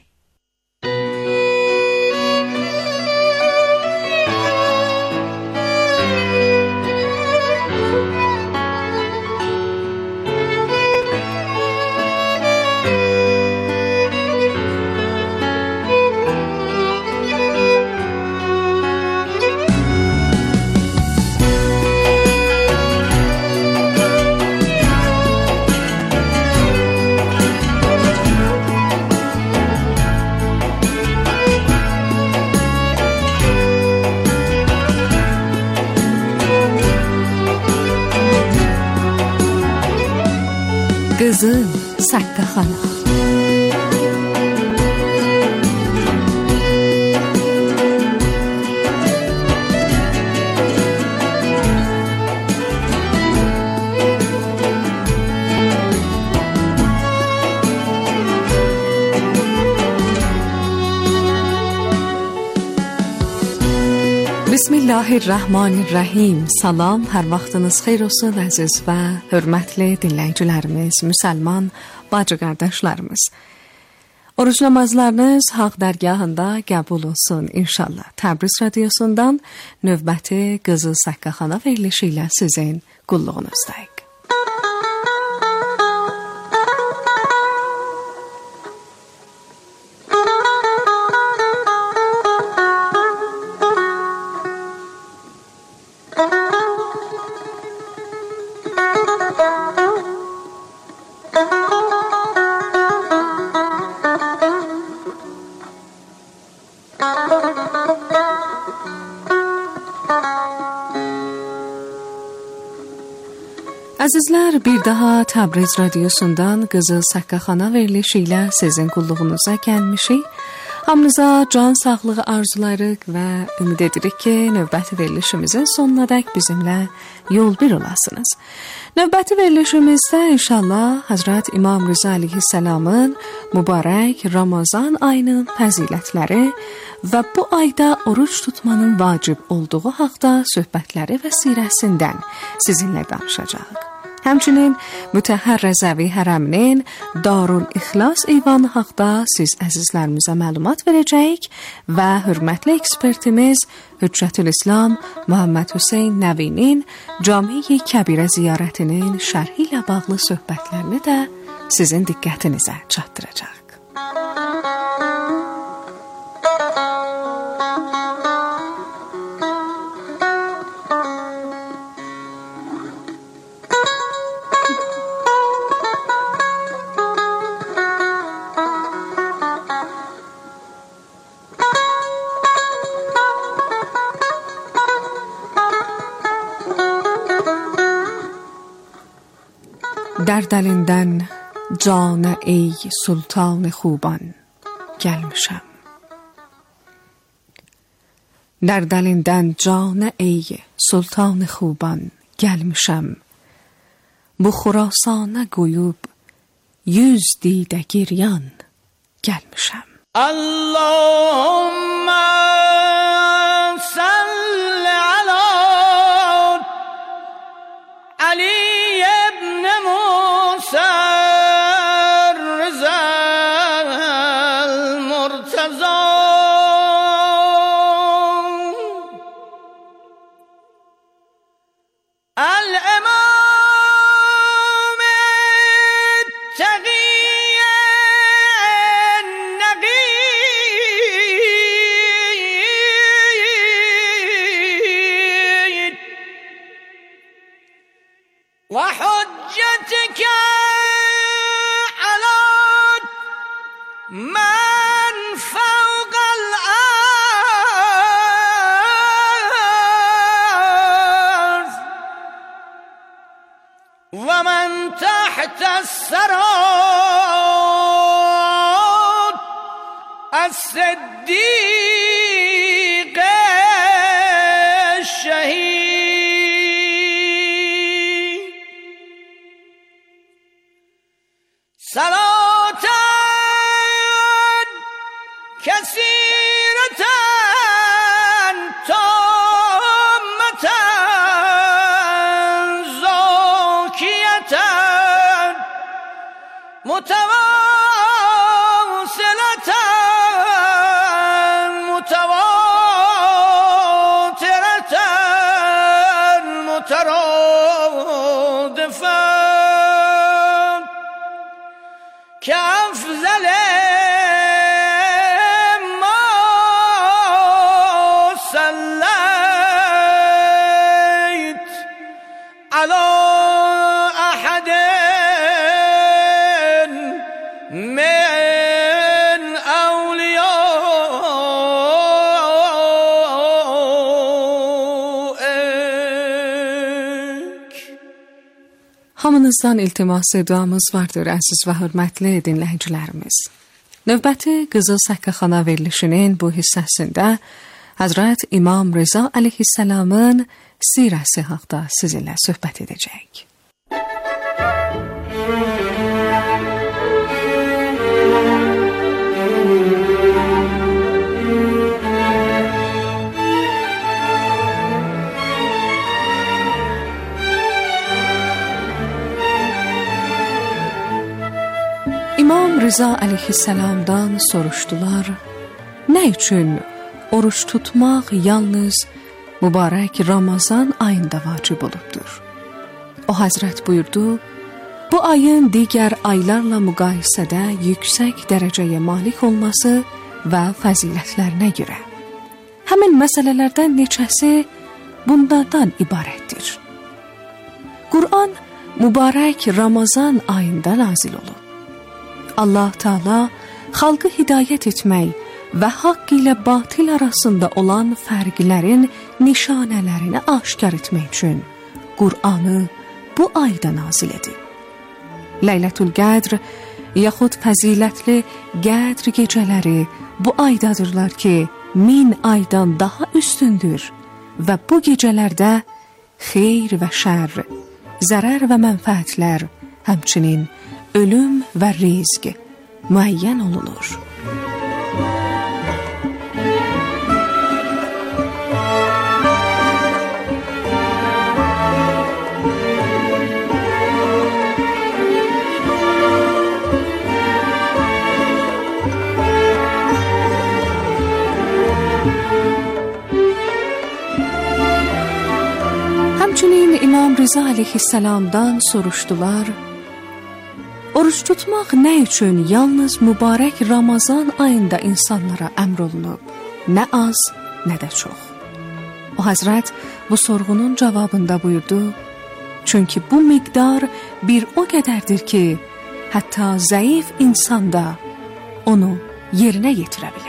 Qızıl Səqqaxana. Bismillahirrahmanirrahim. Salam, hər vaxtınız xeyir olsun əziz və hörmətli dinləyicilərimiz, müsəlman bacı qardaşlarımız. Oruç namazlarınız haq dərgahında qəbul olsun inşallah. Təbriz radiosundan növbəti Qızıl Səqqaxana verilişi ilə sizin qulluğunuzdayıq. Əzizlər, bir daha Təbriz radiosundan Qızıl Səqqaxana verilişi ilə sizin qulluğunuza gəlmişik. Hamınıza can sağlığı arzularıq və ümid edirik ki, növbəti verilişimizin sonunadək bizimlə yol bir olasınız. Növbəti verilişimizdə inşallah Hazrat İmam Rıza əleyhissalamın mübarək Ramazan ayının fəzilətləri və bu ayda oruç tutmanın vacib olduğu haqda söhbətləri və sirəsindən sizinlə danışacağıq. Həmçinin Mütəhhər Rəzəvi Hərəminin Darul İxlas eyvanı haqda siz əzizlərimizə məlumat verəcəyik və hörmətli ekspertimiz Hüccətül İslam Muhammed Hüseyn Nəvinin Cami-i Kəbirə ziyarətinin şərhi ilə bağlı söhbətlərini də sizin diqqətinizə çatdıracaq. در دلندن جان ای سلطان خوبان gelmişəm. در دلندن جان ای سلطان خوبان gelmişəm. Bu Xurasana qoyub yüz didə giryan gelmişəm. Allahumma salli ala Ali وحجتك على من فوق الأرض ومن تحت الثرى الصديق الشهيد صلاة كثيرة تامة زاكية متواصلة متواترة مترادفة كأفضل ما صليت على أحد من أوليائك. Hamınızdan iltimas duamız vardır, əziz və hörmətli dinləyicilərimiz. Növbəti Qızıl Səqqaxana verilişinin bu hissəsində Hazrat İmam Rıza əleyhissalamın sirəsi haqda sizinlə söhbət edəcəyik. İmam Rıza aleyhisselamdan soruşdular, ne üçün oruç tutmaq yalnız mübarək Ramazan ayında vacib olubdur? O Hazret buyurdu, bu ayın digər aylarla müqayisədə yüksək dərəcəyə malik olması və fəzilətlərinə görə. Həmin məsələlərdən neçəsi bunlardan ibarətdir. Qur'an mübarək Ramazan ayında nazil olub. Allah Teala xalqı hidayət etmək və haqq ilə batil arasında olan fərqlərin nişanələrini aşkar etmək üçün Qur'anı bu ayda nazil edib. Leylətul Qədr yaxud fəzilətli Qədr gecələri bu aydadırlar ki, min aydan daha üstündür və bu gecələrdə xeyr və şər, zərər və mənfəətlər, həmçinin ölüm və rizq müəyyən olunur. Həmçinin İmam Rıza aleyhisselamdan soruşdular, oruç tutmaq nə üçün yalnız mübarək Ramazan ayında insanlara əmr olunub, nə az, nə də çox? O Hazret bu sorğunun cavabında buyurdu, çünki bu miqdar bir o qədərdir ki, hətta zəif insan da onu yerinə yetirə bilər.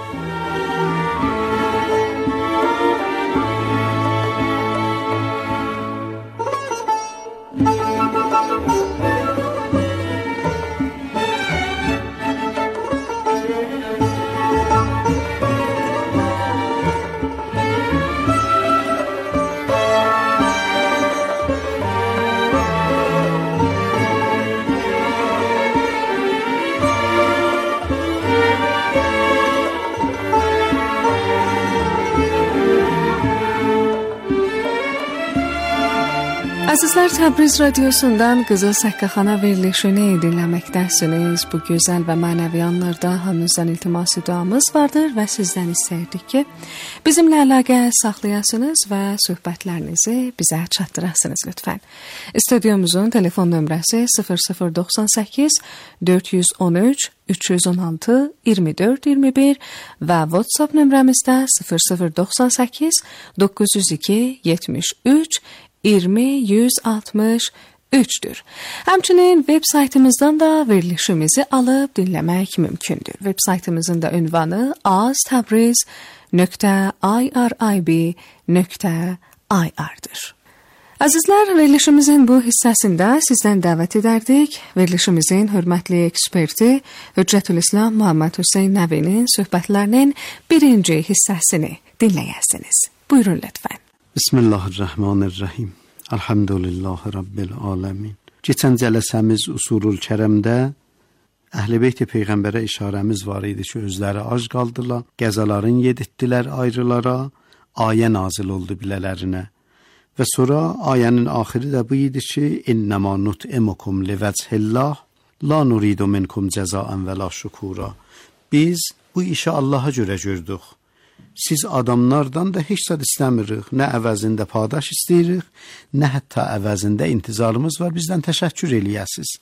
Əzizlər, Təbriz radiosundan Qızıl Səkkəxana verilişini dinləməkdəsiniz. Bu gözəl və mənəvi anlarda hamınızdan iltimasi duamız vardır və sizdən istəyirdik ki, bizimlə əlaqə saxlayasınız və söhbətlərinizi bizə çatdırasınız lütfən. Stüdyomuzun telefon nömrəsi sıfır sıfır doxsan səkkiz dörd yüz on üç üç yüz on altı iyirmi dörd iyirmi bir və WhatsApp nömrəmizdə sıfır sıfır doxsan səkkiz doqquz yüz iki yetmiş üç iyirmi yüz altmış üçdür. Həmçinin web saytımızdan da verilişimizi alıb dinləmək mümkündür. Web saytımızın da ünvanı aztabriz nöqtə irib nöqtə ir'dir. Əzizlər, verilişimizin bu hissəsində sizdən dəvət edərdik. Verilişimizin hörmətli eksperti Hüccətülislam Muhammed Hüseyn Nəvinin söhbətlərinin birinci hissəsini dinləyəsiniz. Buyurun lütfən. Bismillahirrahmanirrahim. Elhamdülillahi Rabbil alemin. Keçən cələsəmiz Usulul Kərəmdə Əhl-i Beyt Peyğəmbərə işarəmiz var idi ki, özləri ac qaldılar, qəzaların yedirtdilər ayrılara, ayə nazil oldu bilələrinə. Və sonra ayənin axiri də bu idi ki, İnnəmə nut'imukum livəchillah, la nuridu minkum cəzaən və la şükura. Biz bu işi Allaha görə gördük. Siz adamlardan da heç zad istəmirik, nə əvəzində padaş istəyirik, nə hətta əvəzində intizarımız var, bizdən təşəkkür eləyəsiz.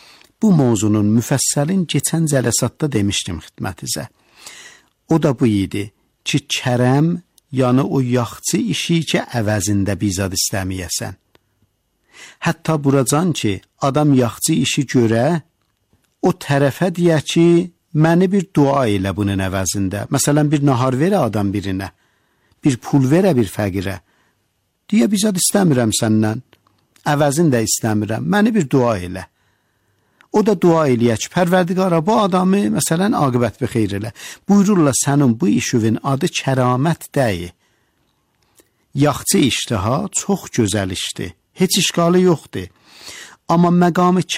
Bu mövzunun müfəssəlin keçən cələsatda demişdim xidmətinizə. O da bu idi ki, kərəm, yəni o yaxçı işi ki, əvəzində bizad istəməyəsən. Hətta buracan ki, adam yaxçı işi görə, o tərəfə deyə ki, məni bir dua elə bunun əvəzində. Məsələn, bir nahar verə adam birinə, bir pul verə bir fəqirə. Deyə, bizad istəmirəm səndən, əvəzin də istəmirəm, məni bir dua elə. O da dua eləyə ki, Pərverdigara bu adamı, məsələn, aqibət bir xeyr elə. Buyururlar, sənin bu işüvün adı kəramət deyil. Yaxçı iştiha çox gözəl işdir, heç işqalı yoxdur. Amma məqamı